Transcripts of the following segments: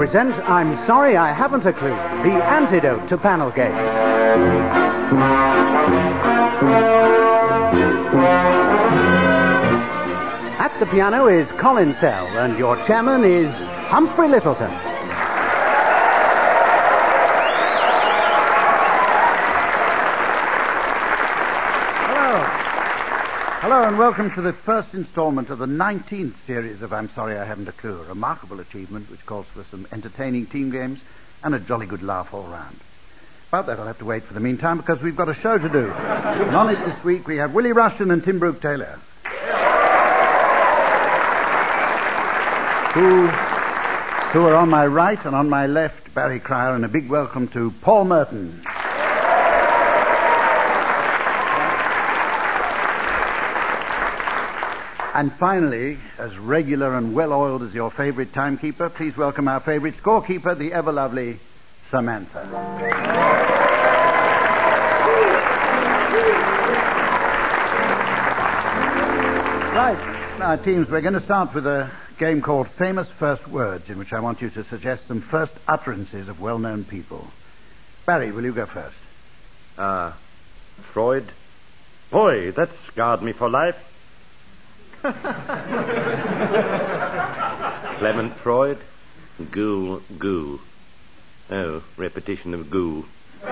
present I'm Sorry I Haven't a Clue, the antidote to panel games. At the piano is Colin Sell, and your chairman is Humphrey Littleton. Hello and welcome to the first instalment of the 19th series of I'm Sorry I Haven't a Clue, a remarkable achievement which calls for some entertaining team games and a jolly good laugh all round. But that I'll have to wait for the meantime because we've got a show to do. And on it this week we have Willie Rushton and Tim Brooke-Taylor. Who are on my right, and on my left, Barry Cryer, and a big welcome to Paul Merton. And finally, as regular and well-oiled as your favourite timekeeper, please welcome our favourite scorekeeper, the ever-lovely Samantha. Right. Now, teams, we're going to start with a game called Famous First Words, in which I want you to suggest some first utterances of well-known people. Barry, will you go first? Freud. Boy, that scarred me for life. Clement Freud. Goo. Oh, repetition of goo.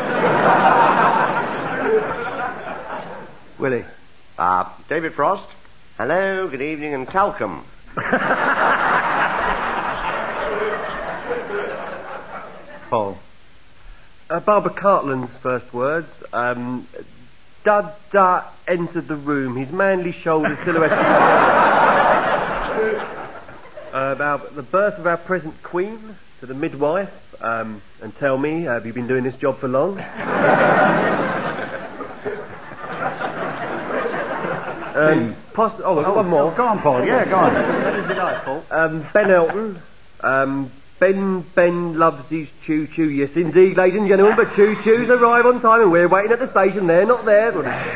Willie. David Frost. Hello, good evening, and talcum. Paul. Barbara Cartland's first words. Dada entered the room, his manly shoulders silhouetted. About the birth of our present queen, to the midwife, and tell me, have you been doing this job for long? One more. Go on, Paul. Yeah, go on. What is it like, Paul? Ben Elton. Ben loves his choo-choo. Yes, indeed, ladies and gentlemen, but choo-choos arrive on time and we're waiting at the station. They're not there.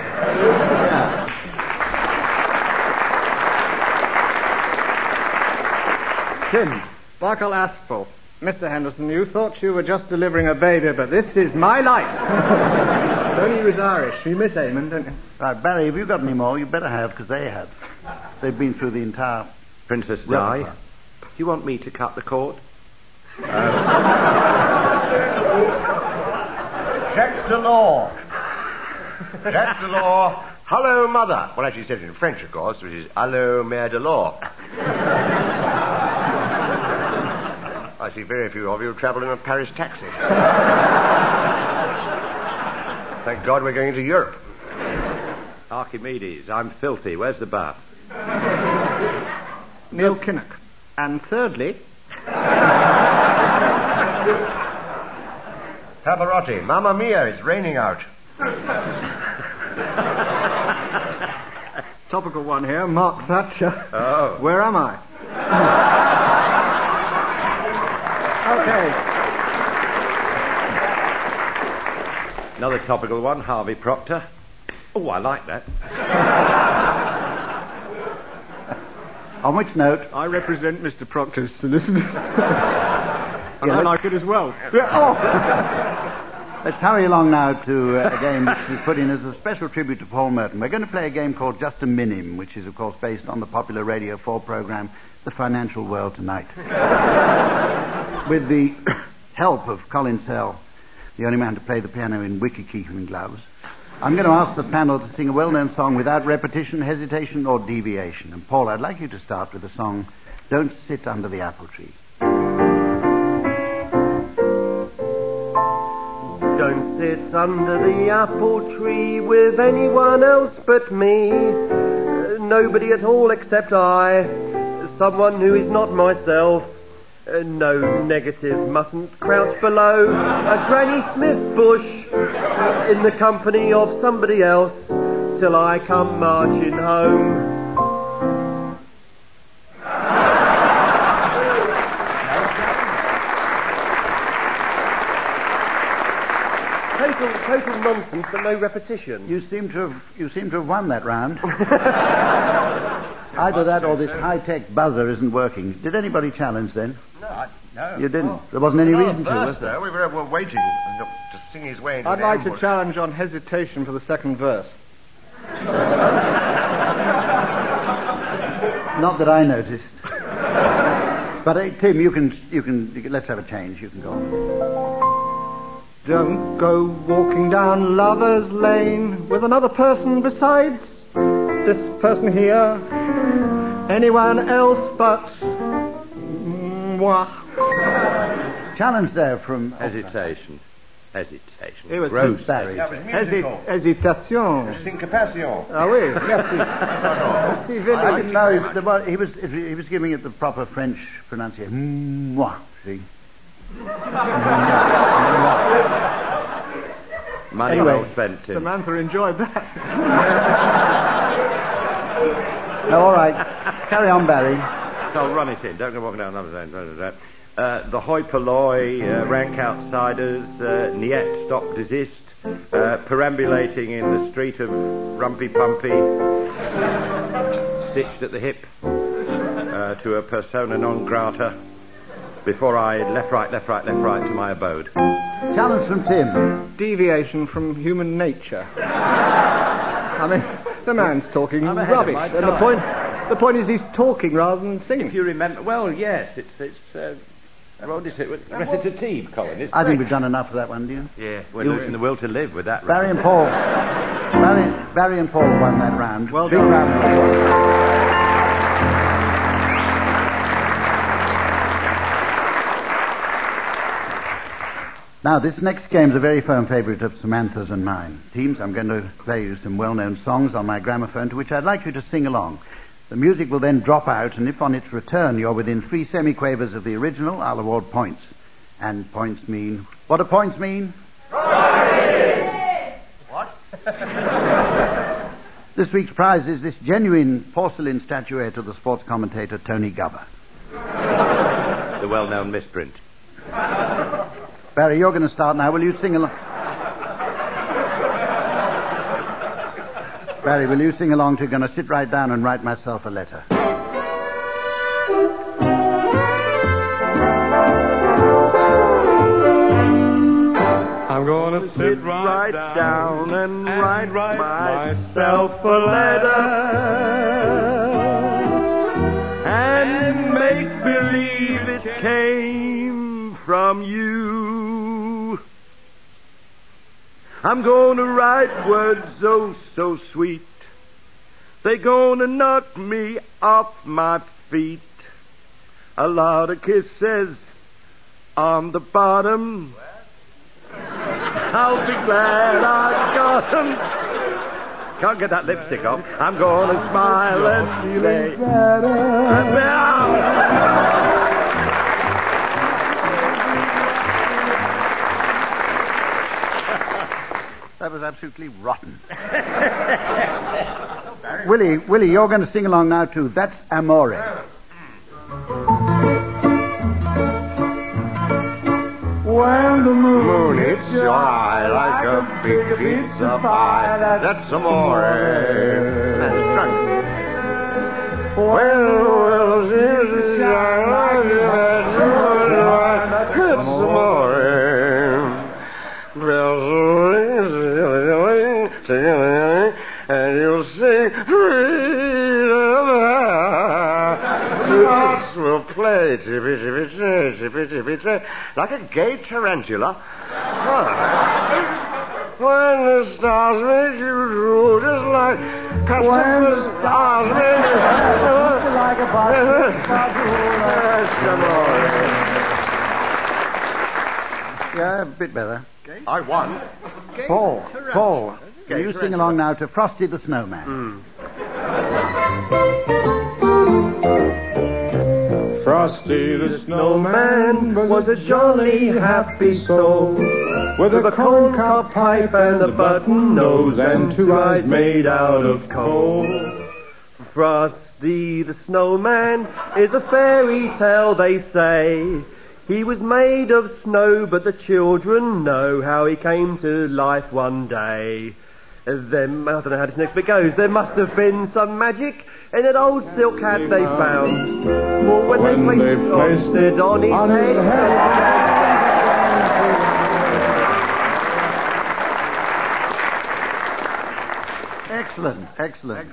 Tim, Buckle Aspel. Mr. Henderson, you thought you were just delivering a baby, but this is my life. Only he was Irish. You miss Eamon, don't you? Right, Barry, have you got any more? You better have, because they have. They've been through the entire... Princess Di. Do you want me to cut the cord? Jacques Delors. Jacques Delors. Hello, mother. Well, actually said it in French, of course, which is Hello, Mère Delors. I see very few of you travel in a Paris taxi. Thank God we're going to Europe. Archimedes, I'm filthy. Where's the bath? Neil Kinnock. And thirdly... Pavarotti. Mamma mia, it's raining out. Topical one here, Mark Thatcher. Oh. Where am I? Okay. Another topical one, Harvey Procter. Oh, I like that. On which note... I represent Mr. Proctor's solicitors. And I like it as well. Let's hurry along now to a game which we put in as a special tribute to Paul Merton. We're going to play a game called Just a Minim, which is, of course, based on the popular Radio 4 program, The Financial World Tonight. With the help of Colin Sell, the only man to play the piano in wicker-keeping gloves, I'm going to ask the panel to sing a well-known song without repetition, hesitation, or deviation. And, Paul, I'd like you to start with the song Don't Sit Under the Apple Tree. Don't sit under the apple tree with anyone else but me. Nobody at all except I. Someone who is not myself. No negative, mustn't crouch below a Granny Smith bush in the company of somebody else till I come marching home. Total nonsense, but no repetition. You seem to have won that round. Either that or this high-tech buzzer isn't working. Did anybody challenge then? No. You didn't? There wasn't any reason to, was there? No, we were waiting to sing his way into I'd the like to ambush. challenge on hesitation for the second verse. Not that I noticed. But Tim, you can. Let's have a change. You can go on. Don't go walking down Lover's Lane with another person besides this person here. Anyone else but moi. Challenge there from Hesitation. It was Bruce Barry. That was musical. Hésitation. Syncopation. Ah oui, merci. Merci, I Vinny. didn't know he was giving it the proper French pronunciation. Moi. See. Money Anyway, well spent, Tim. Samantha enjoyed that. No, all right. Carry on, Barry. No, run it in. Don't go walking down another zone. The hoi polloi, rank outsiders, niet, stop, desist, perambulating in the street of Rumpy Pumpy, stitched at the hip to a persona non grata, before I left, right to my abode. Challenge from Tim. Deviation from human nature. I mean, the man's talking I'm ahead of rubbish, my and time. the point is he's talking rather than singing. If you remember, well, yes, it's recitative, Colin. It's I think great. we've done enough of that one, do you? Yeah, we're losing the will to live with that. Barry and Paul. Barry and Paul won that round. Well Big done. round of applause. Now, this next game is a very firm favourite of Samantha's and mine. Teams, I'm going to play you some well-known songs on my gramophone to which I'd like you to sing along. The music will then drop out, and if on its return you're within 3 semiquavers of the original, I'll award points. And points mean... What do points mean? What? This week's prize is this genuine porcelain statuette of the sports commentator Tony Gubber. The well-known misprint. Barry, you're going to start now. Will you sing along? Barry, will you sing along? You're going to sit right down and write myself a letter. I'm gonna sit right down and write myself a letter and make believe it came from you. I'm gonna write words oh so sweet. They gonna knock me off my feet. A lot of kisses on the bottom. I'll be glad I got 'em. Can't get that lipstick off. I'm gonna smile and say... That was absolutely rotten. Willie, you're going to sing along now to That's Amore. When the moon hits your eye like a big piece of pie, that's amore. That's drunk. When the world seems to shine like a that's amore. And you'll sing freedom. The hearts will play chippy chippy chee, chippy chippy chee, like a gay tarantula. When the stars make you drool, just like when the stars make you drool, like a Yeah, a bit better. I won. Paul, will you sing along now to Frosty the Snowman? Frosty the Snowman was a jolly happy soul, with a corncob pipe and a button nose and 2 eyes made out of coal. Frosty the Snowman is a fairy tale, they say. He was made of snow, but the children know how he came to life one day. I don't know how this next bit goes. There must have been some magic in that old silk hat they found. For when they placed it on his head. Excellent.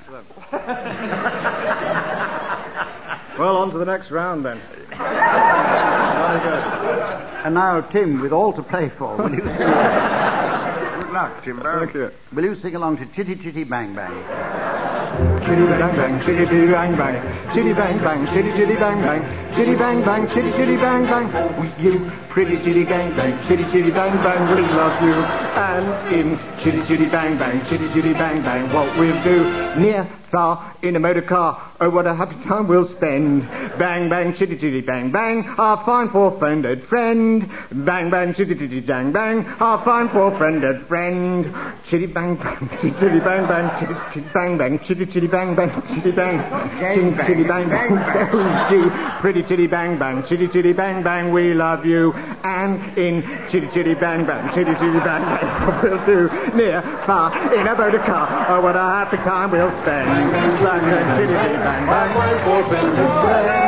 Well, on to the next round then. Very good. And now, Tim, with all to play for, will you sing along? Good luck, Timbo. Thank you. Will you sing along to Chitty Chitty Bang Bang? Chitty bang bang, chitty chitty bang bang, chitty bang bang, chitty chitty bang bang, chitty bang bang, chitty chitty bang bang. With you, pretty chitty bang bang, chitty chitty bang bang, we love you. And in chitty chitty bang bang, chitty chitty bang bang, what we'll do, near, far, in a motor car. Oh, what a happy time we'll spend. Bang bang, chitty chitty bang bang, our fine four-friended friend. Bang bang, chitty chitty bang bang, our fine four-friended friend. Chitty bang bang, chitty chitty bang bang, chitty chitty bang bang, chitty chitty bang bang, chitty bang, chitty bang bang, you pretty chitty bang bang, chitty chitty bang bang, we love you. And in chitty chitty bang bang, chitty chitty bang bang, what we'll do, near, far, in a motor car. Oh, what a happy time we'll spend. Bang bang, chitty chitty bang bang, my four-friended friend.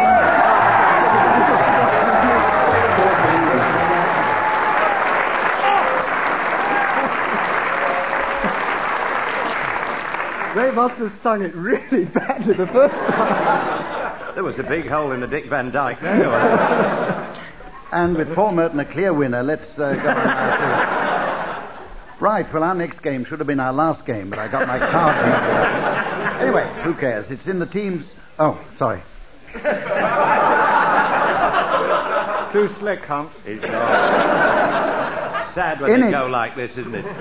They must have sung it really badly the first time. There was a big hole in the Dick Van Dyke there. And with Paul Merton a clear winner, let's go on now to... Right, well, our next game should have been our last game, but I got my card mixed. Anyway, who cares? It's in the team's... Oh, sorry. Too slick, Hump. It's sad when they go like this, isn't it?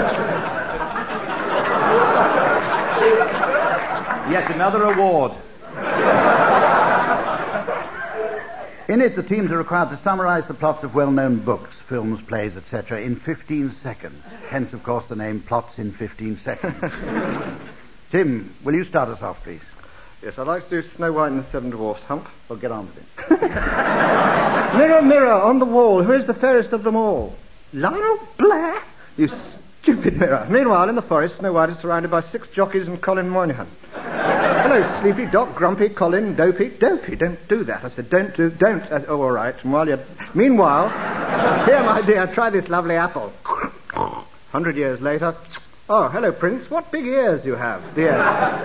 Yet another award. In it, the teams are required to summarize the plots of well-known books, films, plays, etc. in 15 seconds. Hence, of course, the name Plots in 15 Seconds. Tim, will you start us off, please? Yes, I'd like to do Snow White and the Seven Dwarfs, Hump. Well, get on with it. Mirror, mirror, on the wall, who is the fairest of them all? Lionel Blair? You stupid mirror. Meanwhile, in the forest, Snow White is surrounded by 6 jockeys and Colin Moynihan. Hello, Sleepy, Doc, Grumpy, Colin, Dopey. Dopey, don't do that. I said, don't. Oh, all right. Meanwhile, here, my dear, try this lovely apple. 100 years later. Oh, hello, Prince. What big ears you have, dear.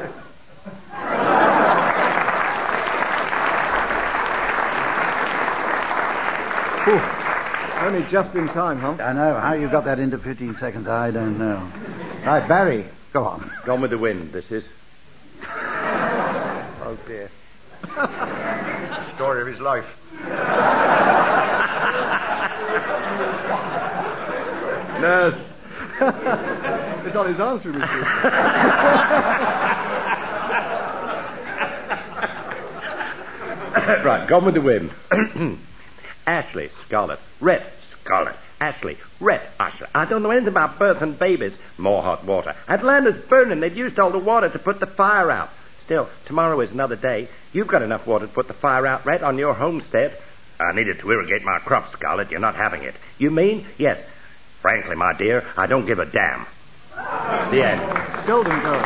Only just in time, Hump. I know. How you got that into 15 seconds, I don't know. Right, Barry, go on. Gone with the Wind, this is. Oh, dear. Story of his life. Nurse. It's on his answering machine. Right, Gone with the Wind. Ashley, Scarlet. Red, Scarlet. Ashley, Red, Ashley. I don't know anything about birth and babies. More hot water. Atlanta's burning. They've used all the water to put the fire out. Still, tomorrow is another day. You've got enough water to put the fire out, Red, on your homestead. I needed to irrigate my crops, Scarlet. You're not having it. You mean? Yes. Frankly, my dear, I don't give a damn. The end. Golden Girls.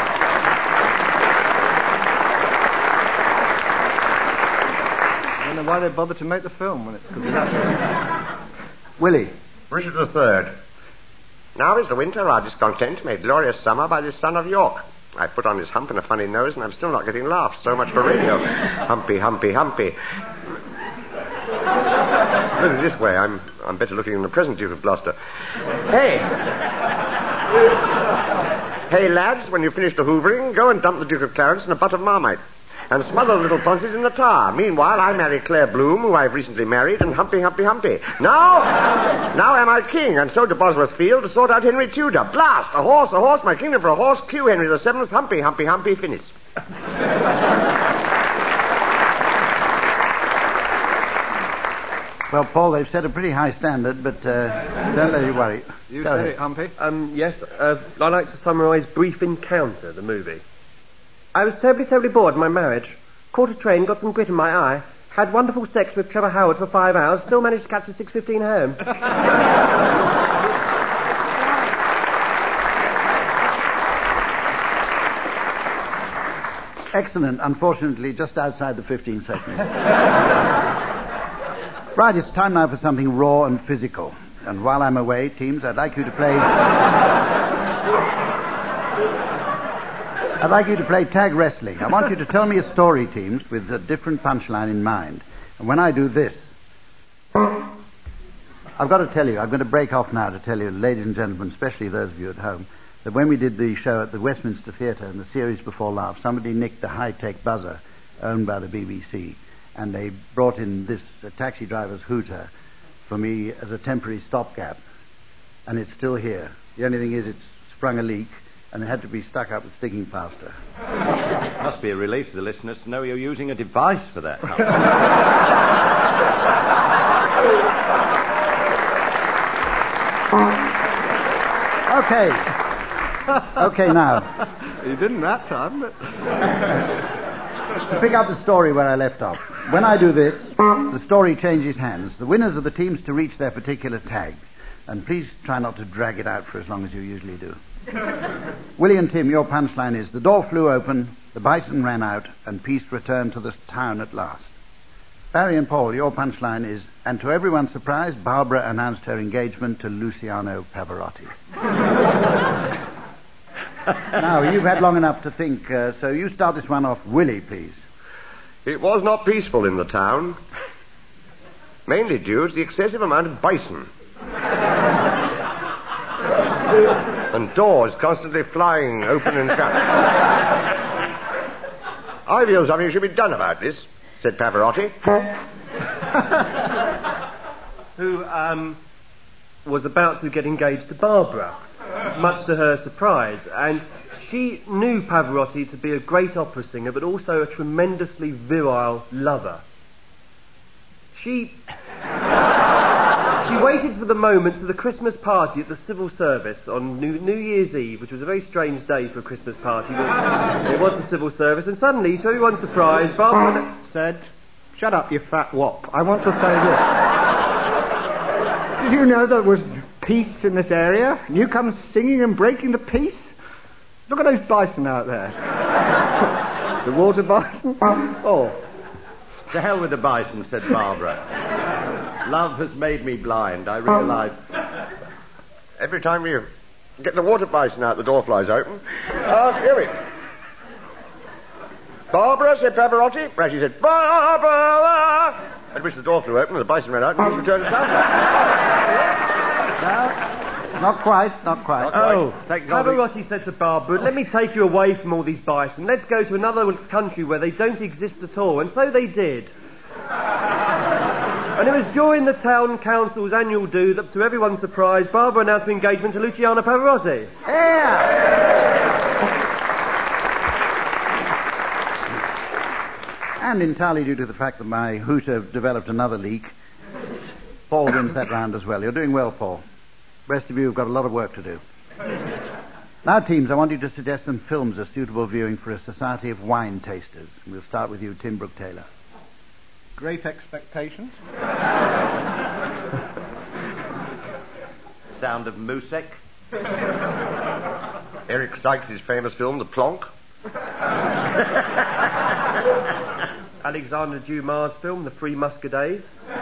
I don't know why they bothered to make the film when it's good. Willie. Richard III. Now is the winter, our discontent, made glorious summer by this son of York. I put on his hump and a funny nose, and I'm still not getting laughs. So much for radio. Humpy, humpy, humpy. Look at this way. I'm better looking than the present Duke of Gloucester. Hey! Hey, lads, when you finish the hoovering, go and dump the Duke of Clarence in a butt of Marmite. And smother the little ponces in the tar. Meanwhile, I marry Claire Bloom, who I've recently married, and humpy, humpy, humpy. Now am I king, and so to Bosworth Field to sort out Henry Tudor. Blast! A horse, my kingdom for a horse. Cue Henry VII, humpy, humpy, humpy, finish. Well, Paul, they've set a pretty high standard, but don't let you worry. You said it, Humpy. Yes, I'd like to summarise Brief Encounter, the movie. I was terribly bored in my marriage. Caught a train, got some grit in my eye. Had wonderful sex with Trevor Howard for 5 hours. Still managed to catch the 6:15 home. Excellent. Unfortunately, just outside the 15 seconds. Right, it's time now for something raw and physical. And while I'm away, teams, I'd like you to play tag wrestling. I want you to tell me a story, teams, with a different punchline in mind. And when I do this, I've got to tell you, I'm going to break off now to tell you, ladies and gentlemen, especially those of you at home, that when we did the show at the Westminster Theatre in the series Before Laugh, somebody nicked a high-tech buzzer owned by the BBC, and they brought in this taxi driver's hooter for me as a temporary stopgap, and it's still here. The only thing is it's sprung a leak, and it had to be stuck up with sticking plaster. Must be a relief to the listeners to know you're using a device for that. Okay, now. You didn't that time, but... To pick up the story where I left off. When I do this, the story changes hands. The winners are the teams to reach their particular tag. And please try not to drag it out for as long as you usually do. Willie and Tim, your punchline is, the door flew open, the bison ran out, and peace returned to the town at last. Barry and Paul, your punchline is, and to everyone's surprise, Barbara announced her engagement to Luciano Pavarotti. Now, you've had long enough to think, so you start this one off. Willie, please. It was not peaceful in the town, mainly due to the excessive amount of bison. And doors constantly flying open and shut. I feel something should be done about this, said Pavarotti. Who, was about to get engaged to Barbara, much to her surprise. And she knew Pavarotti to be a great opera singer, but also a tremendously virile lover. She waited for the moment to the Christmas party at the civil service on New Year's Eve, which was a very strange day for a Christmas party. It was the civil service, and suddenly, to everyone's surprise, Barbara said, "Shut up, you fat wop. I want to say this. Did you know there was peace in this area? And you come singing and breaking the peace? Look at those bison out there." The water bison? Oh. To hell with the bison, said Barbara. Love has made me blind, I realise. Every time you get the water bison out, the door flies open. Here we... Barbara, said Pavarotti. Brashy said, Barbara! At which the door flew open and the bison ran out and he returned to town. Not quite. Oh, Pavarotti said to Barbara, let me take you away from all these bison. Let's go to another country where they don't exist at all. And so they did. And it was during the town council's annual do that, to everyone's surprise, Barbara announced her engagement to Luciano Pavarotti. And entirely due to the fact that my hooter developed another leak, Paul wins that round as well. You're doing well, Paul. The rest of you have got a lot of work to do. Now, teams, I want you to suggest some films as suitable viewing for a society of wine tasters. We'll start with you, Tim Brooke-Taylor. Great Expectations. Sound of Musek. Eric Sykes' famous film, The Plonk. Alexander Dumas' film, The Three Musketeers.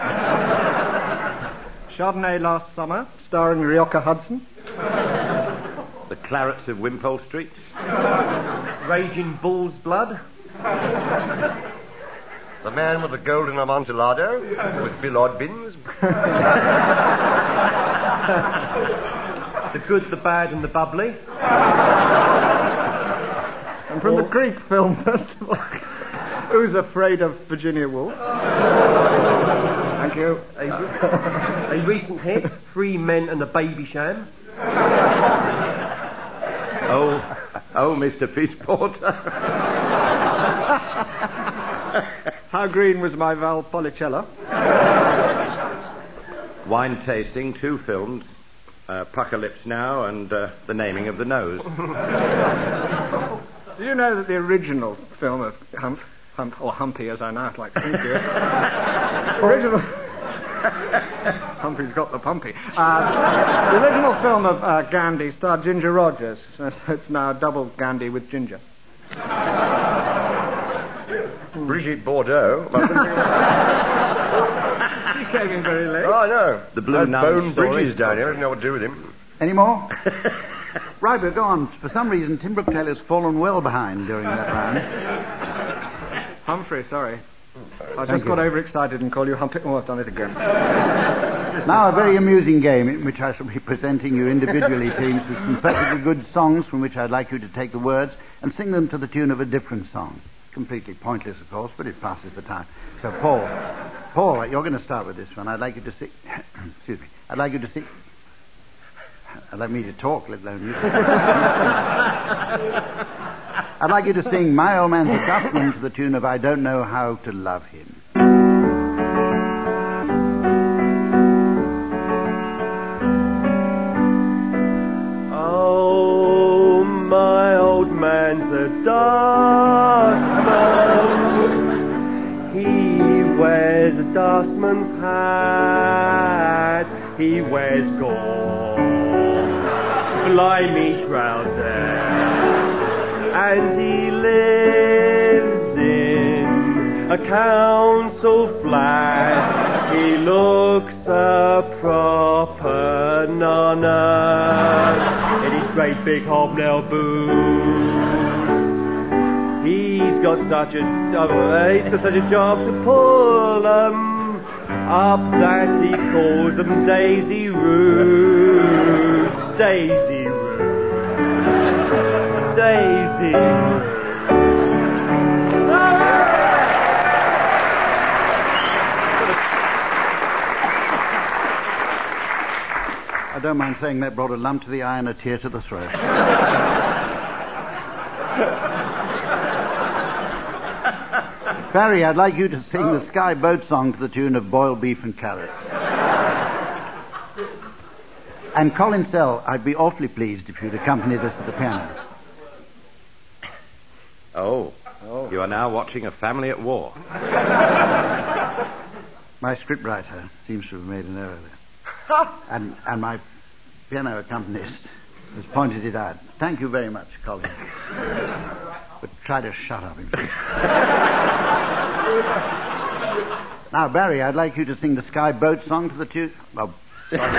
Chardonnay Last Summer, starring Rioja Hudson. The Clarets of Wimpole Street. Raging Bull's Blood. The Man with the Golden Amontillado, with Bill Oddbins. The Good, the Bad and the Bubbly. And from the Greek Film Festival, Who's Afraid of Virginia Woolf? Thank you. A recent hit, Three Men and a Baby Sham. Oh, Mr. Peaceporter. How Green Was My Valpolicella? Wine tasting, 2 films, Puckerlips Now and The Naming of the Nose. Do you know that the original film of Hump, or Humpy as I now like to think of it, original... Humpy's got the pumpy. The original film of Gandhi starred Ginger Rogers, so it's now double Gandhi with Ginger. Brigitte Bardot. He came in very late. Oh, I know. The Blue Nun Bone story. Bridges down here. I don't know what to do with him. Any more? Right, we're gone. For some reason, Tim Brooktail has fallen well behind during that round. Humphrey, sorry. I just got overexcited and called you Humphrey. Oh, I've done it again. Now, a very amusing game in which I shall be presenting you individually teams with some perfectly good songs from which I'd like you to take the words and sing them to the tune of a different song. Completely pointless, of course, but it passes the time. So, Paul, you're going to start with this one. I'd like you to sing... Excuse me. I'd like you to sing... I'd like me to talk, let alone you. I'd like you to sing My Old Man's a Dustman to the tune of I Don't Know How to Love Him. Oh, my old man's a dustman. He wears a dustman's hat. He wears gold, blimey trousers, and he lives in a council flat. He looks a proper nonna in his great big hobnail boots. He's got such a job to pull 'em up that he calls them daisy roots, daisy roots, daisy roots. I don't mind saying that brought a lump to the eye and a tear to the throat. Barry, I'd like you to sing the Sky Boat song to the tune of Boiled Beef and Carrots. And Colin Sell, I'd be awfully pleased if you'd accompany this at the piano. Oh. You are now watching A Family at War. My scriptwriter seems to have made an error there. And my piano accompanist has pointed it out. Thank you very much, Colin. But try to shut up. Now, Barry, I'd like you to sing the Sky Boat song to the tune... Oh, sorry.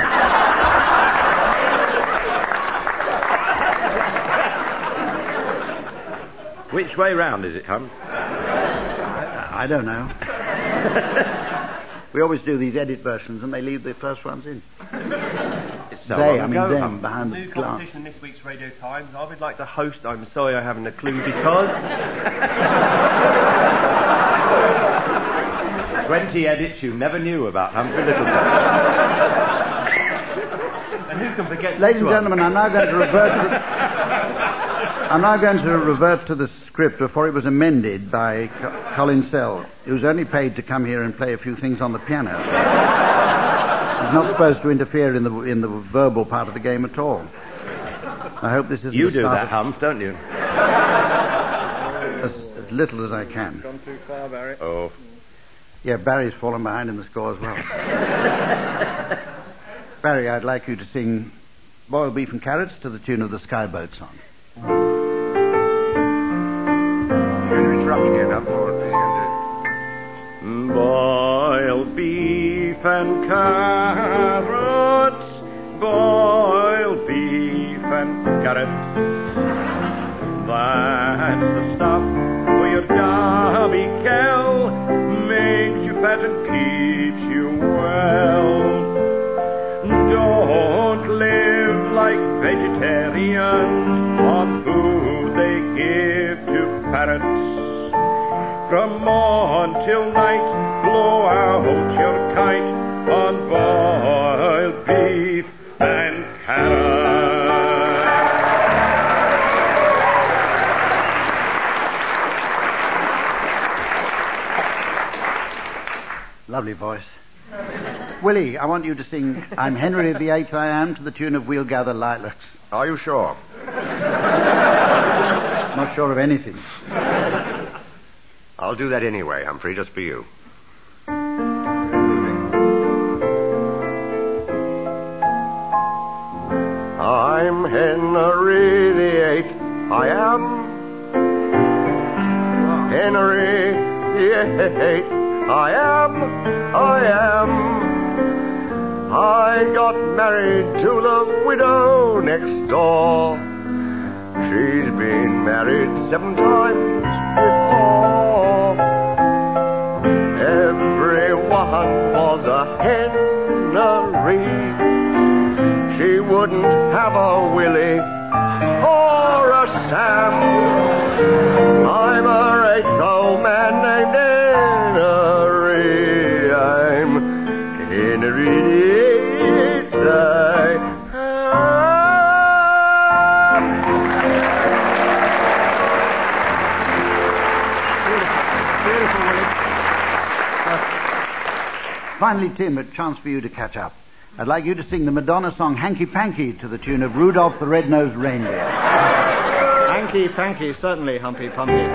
Which way round is it, Hum? I don't know. We always do these edit versions and they leave the first ones in. So them behind the New glass. competition in this week's Radio Times. I would like to host. I'm sorry I haven't a clue because 20 edits you never knew about Humphrey Lyttelton. and who can forget? Ladies and gentlemen, I'm now going to revert to the script before it was amended by Colin Sell, who's only paid to come here and play a few things on the piano. He's not supposed to interfere in the verbal part of the game at all. I hope this isn't You the do start that, Hump, don't you? as little as I can. Gone too far, Barry. Oh. Yeah, Barry's fallen behind in the score as well. Barry, I'd like you to sing Boiled Beef and Carrots to the tune of the Sky Boat song. Interrupting you enough for Boiled beef and carrots, boiled beef and carrots. That's the stuff for your Derby cow, makes you fat and keeps you well. Don't live like vegetarians on food they give to parrots. From morn till night, blow out your kite on boiled beef and carrots. Lovely voice. Willie, I want you to sing I'm Henry VIII I Am to the tune of We'll Gather Lilacs. Are you sure? Not sure of anything. I'll do that anyway, Humphrey, just for you. I'm Henry VIII, I am. Henry Yates. I am. I got married to the widow next door. She's been married 7 times before. Everyone was a Henry. She wouldn't have a Willie or a Sam. I'm a 8th old man named Henry. I'm Henry Yates. I am. Beautiful, Willie. Finally, Tim, a chance for you to catch up. I'd like you to sing the Madonna song Hanky Panky to the tune of Rudolph the Red-Nosed Reindeer. Hanky Panky, certainly, Humpy Pumpy.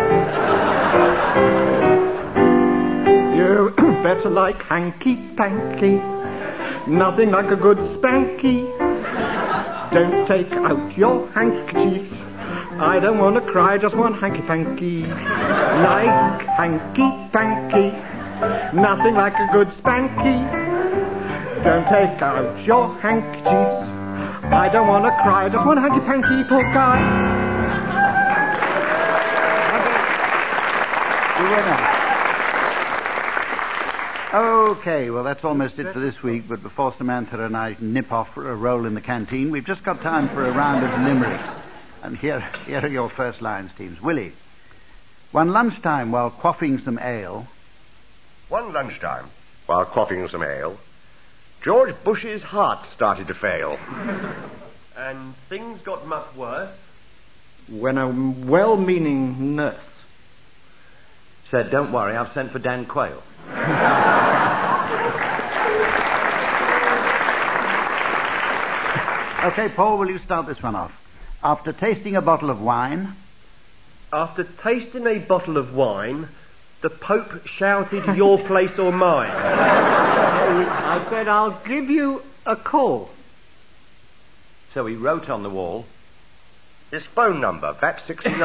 You better like Hanky Panky. Nothing like a good spanky. Don't take out your handkerchief. I don't want to cry, just want Hanky Panky. Like Hanky Panky. Nothing like a good spanky. Don't take out your handkerchiefs. I don't want to cry, I just want Hanky Panky, poor guy. Okay, well, that's almost it for this week, but before Samantha and I nip off for a roll in the canteen, we've just got time for a round of limericks. And here are your first lines, teams. Willie. One lunchtime while quaffing some ale, George Bush's heart started to fail. And things got much worse. When a well-meaning nurse Said, don't worry, I've sent for Dan Quayle. Okay, Paul, will you start this one off? After tasting a bottle of wine... After tasting a bottle of wine, the Pope shouted, your place or mine. I said, I'll give you a call. So he wrote on the wall, His phone number, VAT 69.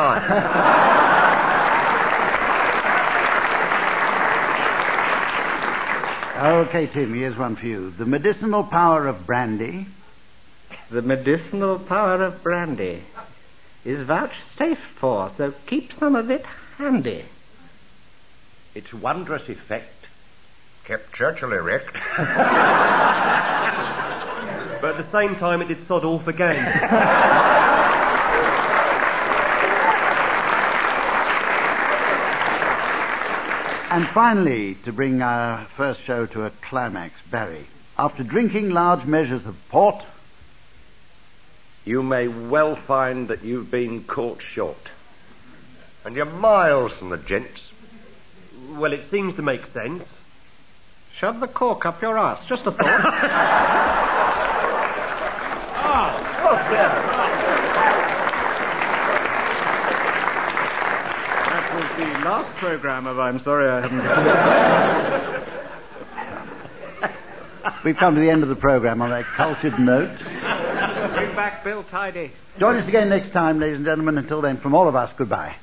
Okay, Tim, here's one for you. The medicinal power of brandy... The medicinal power of brandy is vouchsafed for, so keep some of it handy. its wondrous effect. Kept Churchill erect. But at the same time, it did sod off again. And finally, to bring our first show to a climax, Barry. After drinking large measures of port... You may well find that you've been caught short. And you're miles from the gents. Well, it seems to make sense. Shove the cork up your ass. Just a thought. That was the last programme of I'm Sorry I Haven't... We've come to the end of the programme on that cultured note. Bring back Bill Tidy. Join us again next time, ladies and gentlemen. Until then, from all of us, goodbye.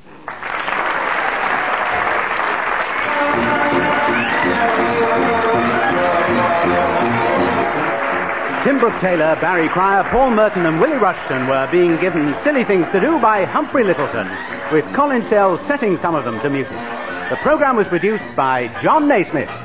Tim Brooke Taylor, Barry Cryer, Paul Merton and Willie Rushton were being given silly things to do by Humphrey Littleton, with Colin Sells setting some of them to music. The programme was produced by John Naismith.